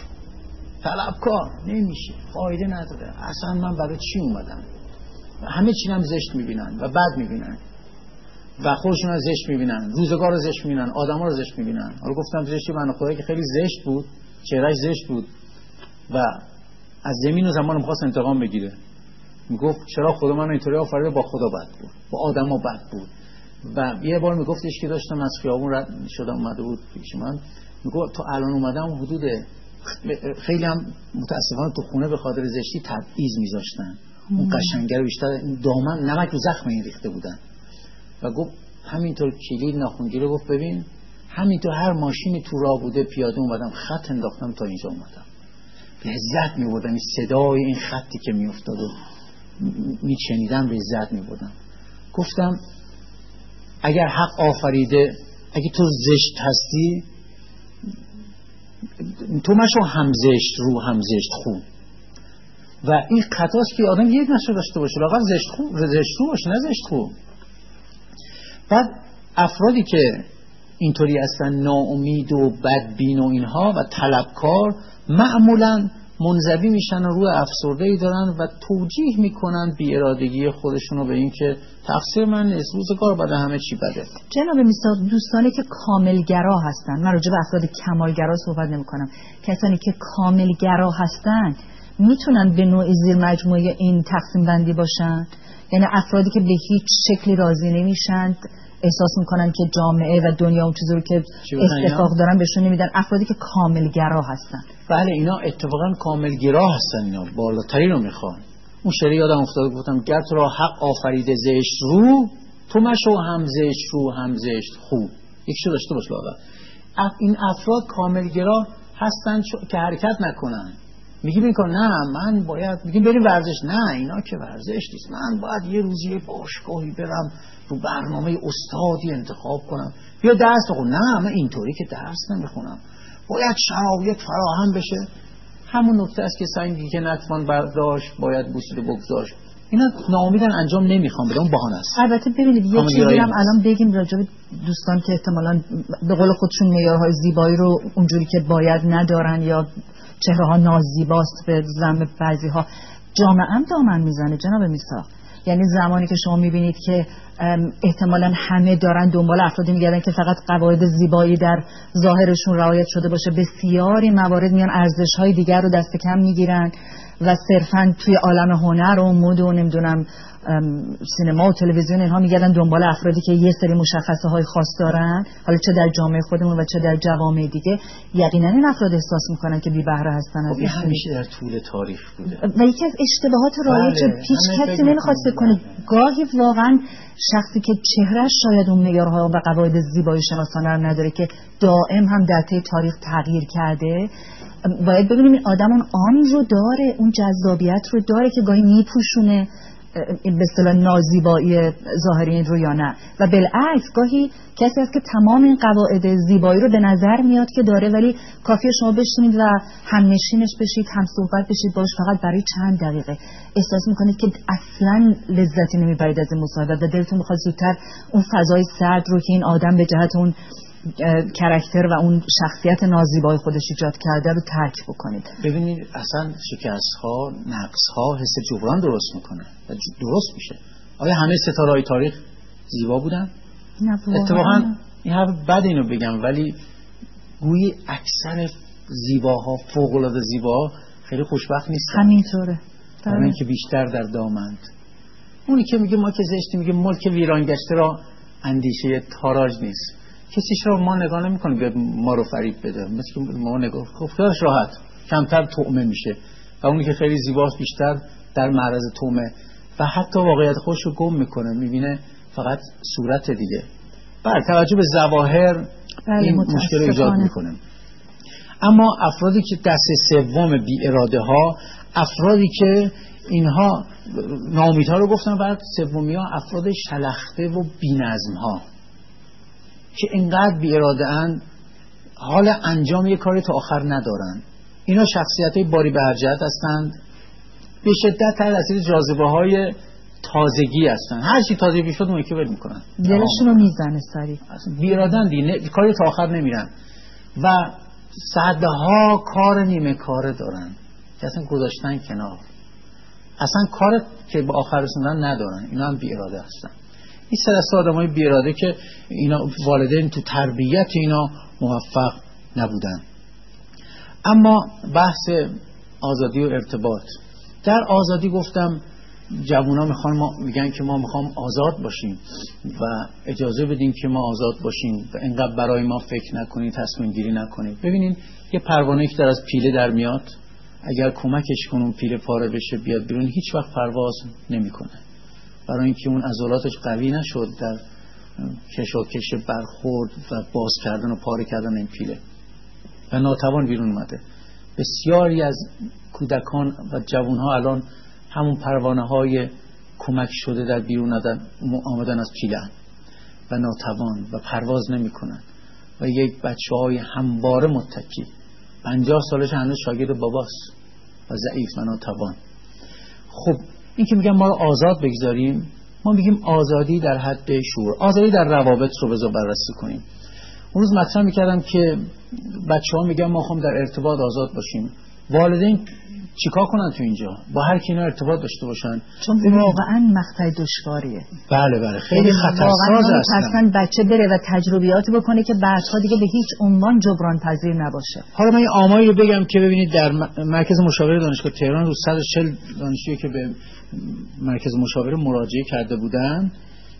نمیشه، فایده نداره، اصلا من برای چی اومدم؟ همه چی هم زشت میبینن و بد میبینن و خودشون رو زشت میبینن، روزگار رو زشت میبینن، آدم ها رو زشت میبینن. حالا گفتم زشتی من خدایی که خیلی زشت بود، چهرهش زشت بود و از زمین و زمان میخواست انتقام بگیره. میگفت چرا خدا من اینطوری آفریده؟ با خدا بد بود، با آدم ها بد بود. و یه بار میگفتش که داشتم از خیابون رد شدم اومده بود پیش من، میگفت تو الان اومدم حدود خیلی هم متاسفانه تو خونه به خاطر زشتی تبعیض میذاشتن، اون قشنگه رو بیشتر دامن نمک رو زخم این ریخته بودن. و گفت همینطور کلید ناخونگیره، گفت ببین همینطور هر ماشینی تو راه بوده پیاده اومدم خط انداختم تا اینجا اومدم، لذت میبردم این صدای این خطی که میافتاد و میشنیدم لذت میبردم. گفتم اگر حق آفریده، اگه تو زشت هستی تو مشو هم زشت رو هم زشت خون. و این خطاست که آدم یک نشو داشته باشه، لااقل زشت رو باشه، نه زشت خون. بعد افرادی که اینطوری هستن، ناامید و بدبین و اینها و طلبکار، معمولا منزوی میشن و روی افسرده‌ای دارن و توجیه میکنن بی‌ارادگی خودشونو به این که تقصیر من نیست، روزگار بده، همه چی بده. جناب میثاق، دوستانی که کاملگرا هستن، من راجع به افراد کمالگرا صحبت نمی‌کنم، کسانی که کاملگرا هستن میتونن به نوعی زیر مجموعه این تقسیم بندی باشن؟ یعنی افرادی که به هیچ شکلی راضی نمیشن، احساس میکنن که جامعه و دنیا اون چیزی رو که استحقاق دارن بهشون نمیدن، افرادی که کاملگرا هستن. بله اینا اتفاقا کاملگرا هستن، اینا بالاتری رو میخوان. اون شعر یادم افتاد، گفتم گر تو را حق آفریده زشت رو، تو مشو هم زشت رو هم زشت خوب. یکیشو داشته باش لااقل. این افراد کاملگرا هستن که حرکت نکنن، میگیم این کار نه من باید، میگیم بریم ورزش، نه اینا که ورزش نیست، من باید یه روزی باشگاهی برم رو برنامه استادی انتخاب کنم، بیا درس بخون، نه من اینطوری که درس نمیخونم، باید شرایط فراهم بشه. همون نکته است که سنگی که نتوان برداشت باید بوسید و بگذاشت. اینا ناامیدن، انجام نمیخوام بدم، بهانه است. البته ببینید یه چیزی هم الان بگیم راجع به دوستان که احتمالاً به قول خودشون معیارهای زیبایی رو اونجوری که باید ندارن یا چهره ها نازیباست به ذم بعضی‌ها. جامعه هم دامن میزنه جناب میثاق. یعنی زمانی که شما میبینید که احتمالاً همه دارن دنبال افرادی میگردن که فقط قواعد زیبایی در ظاهرشون رعایت شده باشه، بسیاری موارد میان ارزش‌های دیگر رو دست کم میگیرن و صرفاً توی عالم هنر و مد و نمیدونم سینما و تلویزیون اینها میگردن دنبال افرادی که یه سری مشخصه های خاص دارن، حالا چه در جامعه خودمون و چه در جوامع دیگه. یقینا این افراد احساس میکنن که بی بهره هستن از این همیشه در طول تاریخ بوده و یکی از اشتباهات رایج هیچ کسی نمیخواد فکر کنه. گاهی واقعا شخصی که چهرهش شاید اون معیارها و قواعد زیبایی شناسانه رو نداره که دائم هم در طی تاریخ تغییر کرده، باید ببینیم این آدم اون آن رو داره، اون جذابیت رو داره که گاهی میپوشونه به اصطلاح نازیبایی ظاهری این رو یا نه. و بالعکس گاهی کسی هست که تمام این قواعد زیبایی رو به نظر میاد که داره، ولی کافیه شما بشینید و همنشینش بشید، هم صحبت بشید باش فقط برای چند دقیقه، احساس میکنید که اصلا لذتی نمیبرید از این مصاحبه و دلتون میخواد زودتر اون فضای سرد رو که این آدم به جهت اون کاراکتر و اون شخصیت نازیبای خودش ایجاد کرده رو ترک بکنید. ببینید اصلا شکست‌ها، نقص‌ها حس جبران درست میکنه و درست میشه. آیا همه ستاره‌های تاریخ زیبا بودن؟ نه اتفاقا این حرف بد اینو بگم، ولی گویی اکثر زیباها، فوق‌العاده زیباها خیلی خوشبخت نیستن. همینطوره. برای اینکه بیشتر در دامند. اونی که میگه ما که زشتی، میگه ملک ویران گشته را اندیشه تاراج نیست. کسیش رو ما نگاه نمی کنیم بیاد ما رو فریب بده، مثل که ما نگاه خب خیالش راحت، کمتر طعمه میشه و اونی که خیلی زیباست بیشتر در معرض طعمه و حتی واقعیت خودش رو گم میکنه، میبینه فقط صورت دیگه. بله توجه به ظواهر این مشکل ایجاد میکنه. اما افرادی که دست سوم بی اراده ها، افرادی که اینها ناامیدها رو گفتن، بعد سومی ها افراد شلخته و بی‌نظم ها که اینقدر بی اراده اند، حال انجام یک کاری تا آخر ندارن. اینا شخصیت های باری به هر جهت هستند، به شدت تحت تاثیر جاذبه های تازگی هستند. هر چی تازه پیش شد اون یکی ول میکنن، دلشون رو میزنه سری، بی اراده‌اند دیگه، کاری تا آخر نمیرن و صدها کار نیمه کاره دارن که اصلا گذاشتن کنار، اصلا کار که به آخر رسوندن ندارن. اینا هم بی اراده هستن. این سه دسته آدمای بی اراده که اینا والدین تو تربیت اینا موفق نبودن. اما بحث آزادی و ارتباط، در آزادی گفتم جوونا میگن که ما میخوام آزاد باشیم و اجازه بدیم که ما آزاد باشیم و اینقدر برای ما فکر نکنید، تصمیم گیری نکنید. ببینین یه پروانه که از پیله در میاد، اگر کمکش کنون پیله پاره بشه بیاد بیرون، هیچ وقت پرواز نمیکنه، برای اینکه اون عضلاتش قوی نشد در کش برخورد و باز کردن و پاره کردن این پیله و ناتوان بیرون اومده. بسیاری از کودکان و جوانها الان همون پروانه های کمک شده در بیرون آمدن از پیله و ناتوان و پرواز نمی کنن و یک بچه های همواره متکی 50 سالش هنوز شاگرد باباست و ضعیف و ناتوان. خب این که میگم ما رو آزاد بگذاریم، ما میگیم آزادی در حد شعور، آزادی در روابط رو بذار بررسی کنیم. اون روز مطرح میکردم که بچه‌ها میگن ما خوام در ارتباط آزاد باشیم، والدین چیکار کنن تو اینجا؟ با هر کی اینا ارتباط داشته باشن؟ چون واقعا مقطع دشواریه. بله خیلی خطرساز اصلا بچه بره و تجربیاتی بکنه که بعدها دیگه به هیچ عنوان جبران پذیر نباشه. حالا من آماری رو بگم که ببینید در مرکز مشاوره دانشگاه تهران رو 140 دانشجویی که به مرکز مشاوره مراجعه کرده بودن،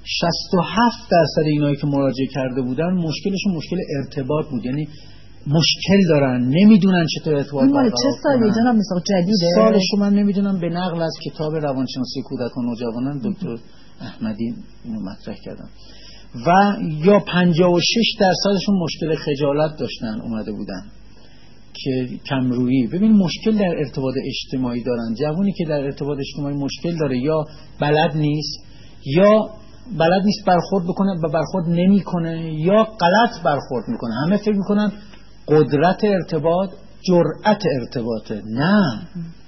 67% اینایی که مراجعه کرده بودن مشکلشون مشکل ارتباط بود، یعنی مشکل دارن، نمیدونن چطور ارتباط برقرار کنن. چه سالی جناب میثاق؟ جدیده؟ سالش من نمیدونم، به نقل از کتاب روانشناسی کودکان و نوجوانان دکتر احمدی اینو مطرح کردن. و یا 56%شون مشکل خجالت داشتن اومده بودن که کمرویی. ببین مشکل در ارتباط اجتماعی دارن. جوونی که در ارتباط اجتماعی مشکل داره یا بلد نیست برخورد بکنه و برخورد نمیکنه یا غلط برخورد میکنه. همه فکر میکنن قدرت ارتباط جرأت ارتباطه. نه،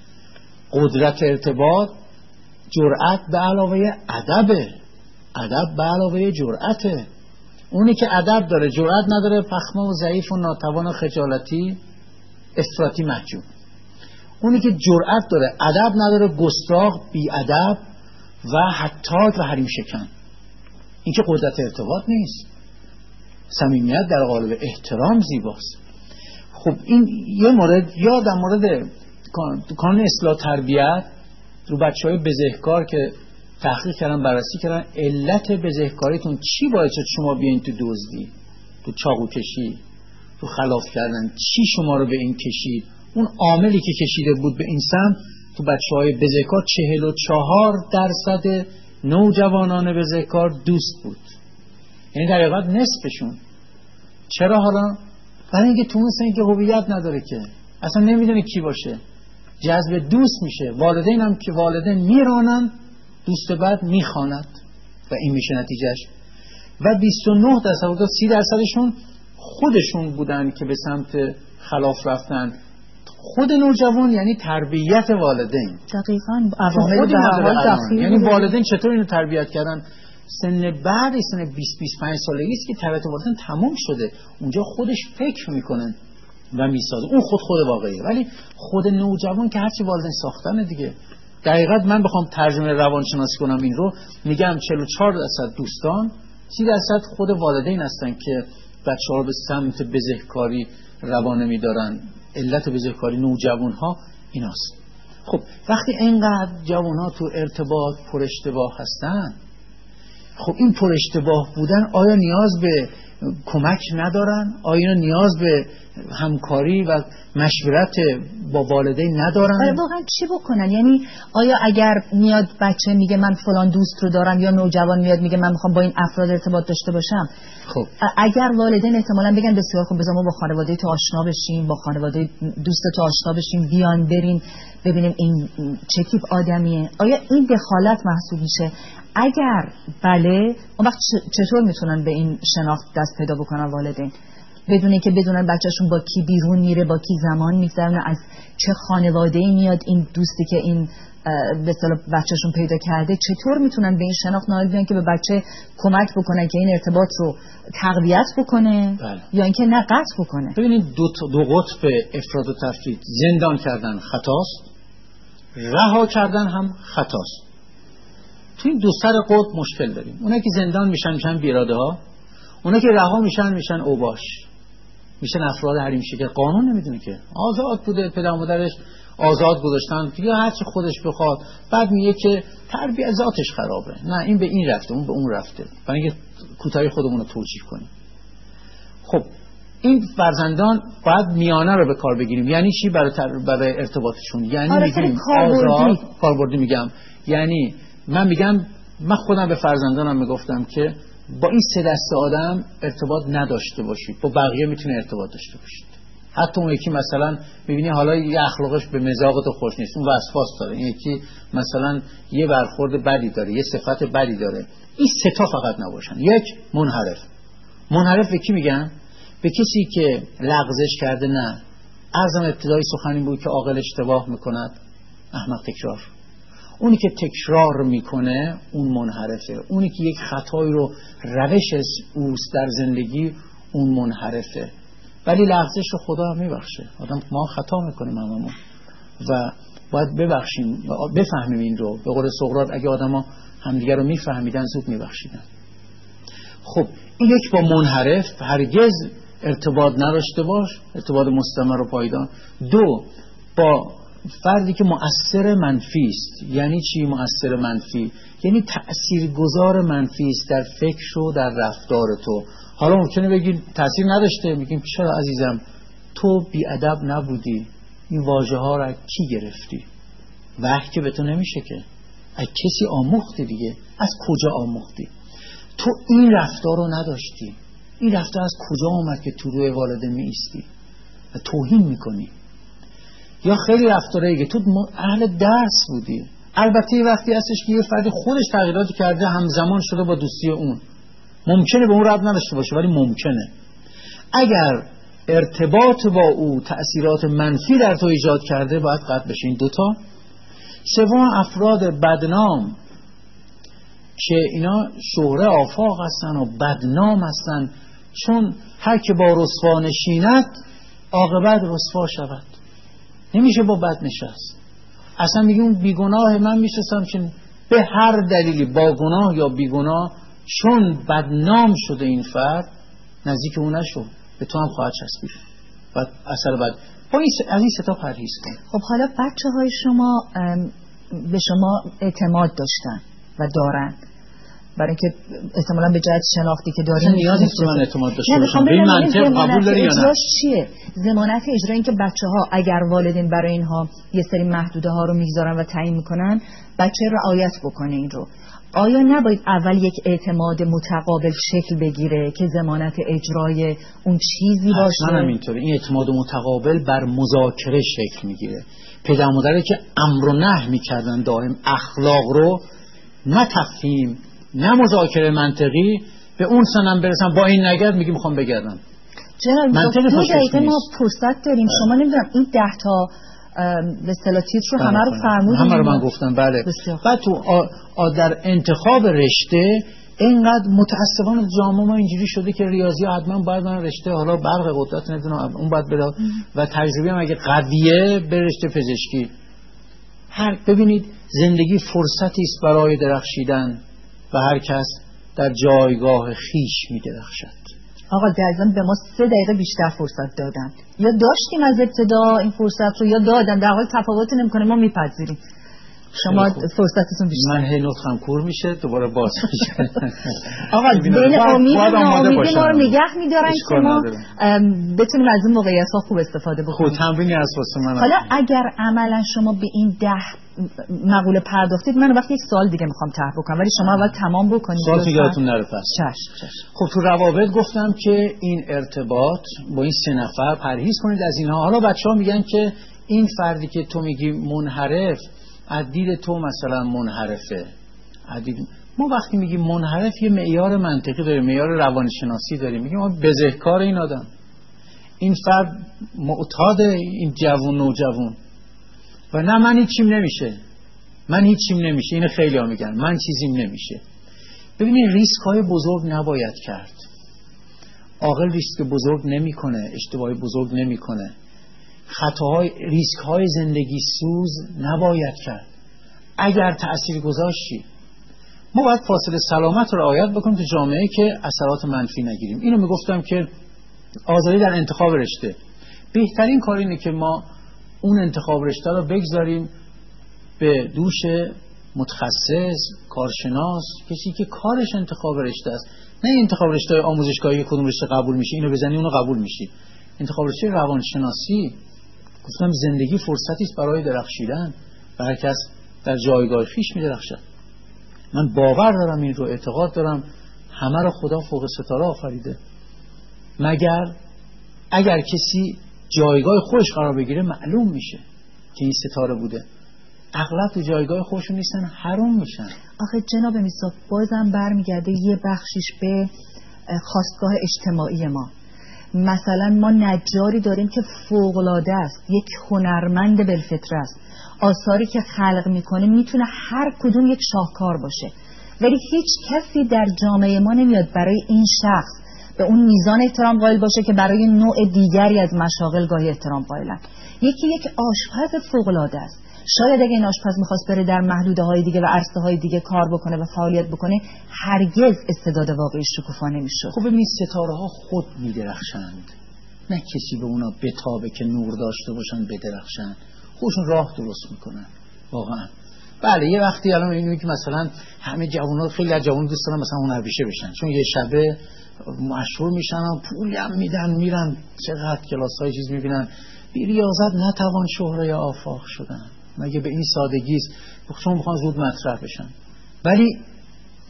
قدرت ارتباط جرأت به علاوه ادبه، ادب به علاوه جرأته. اونی که ادب داره جرأت نداره، پخمه و ضعیف و ناتوان و خجالتی افراطی محجوب. اونی که جرأت داره ادب نداره، گستاخ، بی ادب و حتی و حریم شکن. این که قدرت ارتباط نیست. صمیمیت در قالب احترام زیباست. خب این یه مورد. یا در مورد کانون اصلاح تربیت رو بچهای بزهکار که تحقیق کردن، بررسی کردن علت بزهکاریتون چی باعث شد شما بیاین تو دزدی، تو چاقو کشی، تو خلاف کردن، چی شما رو به این کشید؟ اون عاملی که کشیده بود به این سمت تو بچهای بزهکار 44% نوجوانان بزهکار دوست بود. یعنی در حقیقت نصفشون. چرا حالا؟ برای اینکه تو اون سن که هویت نداره، که اصلا نمیدونه کی باشه، جذب دوست میشه. والدین هم که والدین میرانن، دوست بعد میخواند و این میشه نتیجهش. و 29% 30%شون خودشون بودن که به سمت خلاف رفتن. خود نوجوان یعنی تربیت والدین. دقیقاً عوامل داخلی. یعنی والدین چطور اینو تربیت کردن؟ سن بعد سن 20-25 سالگی است که تربیت والدین تمام شده. اونجا خودش فکر میکنن و میسازه. اون خود واقعیه. ولی خود نوجوان که هرچی والدین ساختن دیگه. دقیقاً من بخوام ترجمه روانشناسی کنم این رو، میگم 44% دوستان، 30% خود والدین هستن که بچه‌ها رو به سمت بزهکاری روانه میدارن. علت بزهکاری نوجوان‌ها ایناست. خب وقتی اینقدر جوان‌ها تو ارتباط پر اشتباه هستن، خب این پر اشتباه بودن آیا نیاز به کمک ندارن؟ آیا نیاز به همکاری و مشورت با والدین ندارن؟ واقعا چی بکنن؟ یعنی آیا اگر میاد بچه میگه من فلان دوست رو دارم، یا نوجوان میاد میگه من میخوام با این افراد ارتباط داشته باشم، خب اگر والدین احتمالاً بگن بسیار خوب، بذار ما با خانواده تو آشنا بشیم، با خانواده دوست تو آشنا بشیم، بیان بریم ببینیم این چه تیپ آدمیه، آیا این دخالت محسوب میشه؟ اگر بله، اون وقت چطور میتونن به این شناخت دست پیدا بکنن والدین؟ بدونه که بدونن بچهشون با کی بیرون میره، با کی زمان میگذرونه، از چه خانواده‌ای میاد این دوستی که این به اصطلاح بچهشون پیدا کرده. چطور میتونن به این شناخت نائل بیان که به بچه کمک بکنن که این ارتباط رو تقویت بکنه؟ بله. یا اینکه نه قطع بکنه؟ ببینید دو قطب افراد و تفرید، زندان کردن خطاست، رها کردن هم خطاست. تو این دو سر قطب مشکل داریم. اونایی که زندان میشن بیراده ها، اونایی که رها میشن اوباش، میشن افراد حریم شکن. قانون نمیدونه که آزاد بوده، پدر مادرش آزاد گذاشتن دیگه هر چی خودش بخواد. بعد میگه که تربیت ذاتش خرابه، نه این به این رفته، اون به اون رفته. برای اینکه کوتاهی خودمون رو توجیه کنیم. خب این فرزندان باید میانه رو به کار بگیریم. یعنی چی؟ برای ارتباطشون. یعنی میگیم آزاد کاربردی. میگم یعنی من خودم به فرزندانم میگفتم که با این 3 دسته آدم ارتباط نداشته باشید، با بقیه میتونه ارتباط داشته باشید. حتی اون یکی مثلا میبینی حالا یه اخلاقش به مزاق تو خوش نیست، اون وسواس داره، این یکی مثلا یه برخورد بدی داره، یه صفت بدی داره، این 3 تا فقط نباشن. یک، منحرف به کی میگن؟ به کسی که لغزش کرده. نه، عرضم ابتدای سخنی بود که عاقل اشتباه میکند، احمق تکرار. اونی که تکرار میکنه اون منحرفه. اونی که یک خطایی رو روش اوست در زندگی اون منحرفه. ولی لغزش رو خدا هم میبخشه. آدم ما خطا میکنیم هممون و باید ببخشیم و بفهمیم این رو. به قول سقراط اگه آدم ها همدیگر رو میفهمیدن زود میبخشیدن. خب این یک، با منحرف هرگز ارتباط نداشته باش، ارتباط مستمر و پایدار. 2، با فردی که مؤثر منفی است. یعنی چی مؤثر منفی؟ یعنی تأثیرگذار منفی است در فکر و در رفتار تو. حالا ممکنه بگید تأثیر نداشته، میگیم چرا عزیزم تو بی‌ادب نبودی، این واژه ها را کی گرفتی؟ وحی که به تو نمیشه که، از کسی آموختی دیگه. از کجا آموختی؟ تو این رفتار رو نداشتی. این رفتار از کجا اومد که تو روی والدین می ایستی؟ و توهین میکنی. یا خیلی رفتارایی که تو اهل درس بودی، البته وقتی هستش که یه فردی خودش تغییراتی کرده همزمان شده با دوستی اون، ممکنه به اون ربط نداشته باشه ولی ممکنه. اگر ارتباط با او تأثیرات منفی در تو ایجاد کرده باید قطع بشه. این دوتا. سوم، افراد بدنام که اینا شهره آفاق هستن و بدنام هستن، چون هر که با رسوا نشیند عاقبت رسوا شود. نمیشه با بد نشست. اصلا میگه اون بیگناه، من میشستم که به هر دلیلی با گناه یا بیگناه چون بدنام شده این فرد نزدیک اون نشو، به تو هم خواهد چسبید و اثر بد. از این ستا پرهیز کن. خب حالا بچه های شما به شما اعتماد داشتن و دارن، برای اینکه احتمالاً به جهت شناختی که دارین نیازی نیست من اعتماد داشته باشم. به این منطق قبول داری یا نه؟ چیه ضمانت اجرا؟ این که بچه‌ها اگر والدین برای اینها یه سری محدوده ها رو میذارن و تعیین میکنن، بچه رعایت بکنه این رو. آیا نباید اول یک اعتماد متقابل شکل بگیره که ضمانت اجرای اون چیزی باشه؟ من همینطوره. این اعتماد متقابل بر مذاکره شکل میگیره. پدر و مادری که امر و نهی میکردن دائم اخلاق رو، نه تفهیم نه مذاکره منطقی، به اون سنم برسن با این نگرد میگی میخوام بگردم. جناب 2 دقیقه ما فرصت داریم. شما نمیدونم این 10 تا به اصطلاح تیتر رو همه رو فرمودید؟ همه رو من گفتم. بله. بعد تو در انتخاب رشته اینقدر متاسفانه جامعه ما اینجوری شده که ریاضی حتما باید من رشته حالا برق قدرت نمیدونم اون باید بره و تجربه هم اگه قویه به رشته پزشکی. ببینید زندگی فرصتی است برای درخشیدن و هر کس در جایگاه خیش می درخشد. آقا درزم به ما 3 دقیقه بیشتر فرصت دادن، یا داشتیم از ابتدا این فرصت رو یا دادن، در حال تفاوتی نمیکنه، ما میپذیریم. شما فرصتتون بیشتر. من هی نطقم کور میشه دوباره باز میشه. آقا دل امید و ناامیدی ما رو نگه میدارن که ما بتونیم از این موقعیت ها خوب استفاده بکنیم. خود تمرینی از واسه من. حالا اگر عملا شما به این 10 مقوله پرداختید، من وقتی یک سوال دیگه میخوام طرح بکنم ولی شما اول تمام بکنید. سوال یادتون نره پس. چشم. خب تو روابط گفتم که این ارتباط با این 3 نفر پرهیز کنید از اینها. حالا بچه‌ها میگن که این فردی که تو میگی منحرف از دید تو مثلا منحرفه. ما وقتی میگیم منحرف یه معیار منطقی داریم، معیار روانشناسی داریم. میگیم ما بزهکار این آدم، این فرد معتاد، این جوون نوجوان و نه من هیچیم نمیشه. اینو خیلی ها میگن من چیزیم نمیشه. ببینید ریسک های بزرگ نباید کرد. عاقل ریسک بزرگ نمیکنه، اشتباه بزرگ نمیکنه. خطاهای ریسک های زندگی سوز نباید کرد. اگر تأثیر گذاشتی ما باید فاصله سلامت رو رعایت بکنیم تو جامعه که اثرات منفی نگیریم. اینو میگفتم که آزادی در انتخاب رشته، بهترین کار اینه که ما اون انتخاب رشته رو بگذاریم به دوش متخصص، کارشناس، کسی که کارش انتخاب رشته است. نه انتخاب رشته آموزشگاهی کدوم رشته قبول میشی اینو بزنی اونو قبول میشی. انتخاب رشته روانشناسی. گفتم زندگی فرصتی است برای درخشیدن و هر کس در جایگاه خویش می‌درخشد. من باور دارم، این رو اعتقاد دارم، همه رو خدا فوق ستاره آفریده، مگر اگر کسی جایگاه خودش قرار بگیره معلوم میشه که این ستاره بوده. اغلب تو جایگاه خودشون نیستن، حروم میشن. آخه جناب میثاق بازم برمیگرده یه بخشیش به خواستگاه اجتماعی ما. مثلا ما نجاری داریم که فوق‌العاده است، یک هنرمند بالفطره است، آثاری که خلق میکنه میتونه هر کدوم یک شاهکار باشه، ولی هیچ کسی در جامعه ما نمیاد برای این شخص به اون میزان احترام قائل باشه که برای نوع دیگری از مشاغل گاهی احترام قائلن. یکی یک آشپز فوق‌العاده است، شاید اگه این آشپز میخواست بره در محدوده های دیگه و عرصه های دیگه کار بکنه و فعالیت بکنه هرگز استعداد واقعیش شکوفا نمیشد. خب این ستاره ها خود میدرخشند، نه کسی به اونا بتابه که نور داشته باشن بدرخشند، خودشون راه درست میکنن واقعا. بله یه وقتی الان اینو که مثلا همه جوونا، خیلی از جوونا دوست دارن مثلا هنرپیشه بشن چون یه شبه مشهور میشن و پولی هم میدن، میرن چقدر کلاسای چیز میبینن، بی ریاضت نتوان شهره آفاق شدن. مگه به این سادگی است؟ چون میخوان زود مطرح بشن. ولی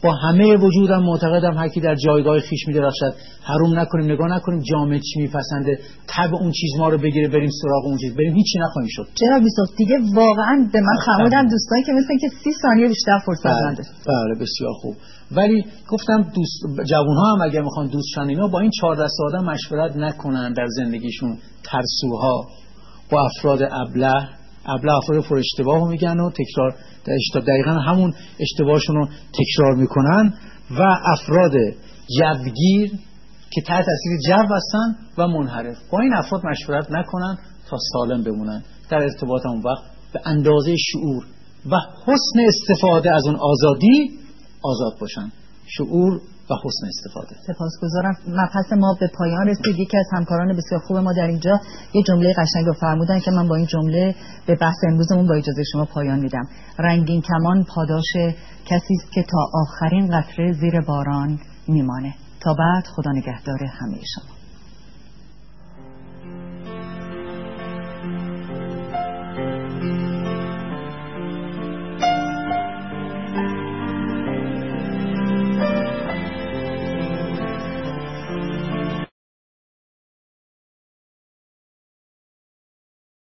با همه وجودم معتقدم هر کی در جایگاه خیش می‌درخشد حروم نکنیم، نگاه نکنیم جامعه چی میپسنده، طبع اون چیز ما رو بگیره بریم سراغ اون چیز، بریم هیچی نخواهیم شد. جناب یوسف دیگه واقعا به من خمودن دوستانی که مثلا که 30 ثانیه بیشتر فرصت نداره. بله بسیار خوب. ولی گفتم جوان‌ها هم اگه میخوان دوست شن اینا با این 4 دسته آدم مشورت نکنن در زندگیشون، ترسوها با افراد ابله افراد پر اشتباهو میگن و تکرار دقیقاً همون اشتباهشون رو تکرار میکنن و افراد جوگیر که تحت تاثیر جو هستن و منحرف. با این افراد مشورت نکنن تا سالم بمونن در ارتباط اون وقت به اندازه شعور و حسن استفاده از اون آزادی آزاد باشن. شعور و حسن استفاده. سپاسگزارم. مبحث ما به پایان رسید. یکی از همکاران بسیار خوب ما در اینجا یه جمله قشنگ رو فرمودن که من با این جمله به بحث امروزمون با اجازه شما پایان میدم. رنگین کمان پاداش کسی است که تا آخرین قطره زیر باران میمانه. تا بعد، خدا نگهدار همه شما.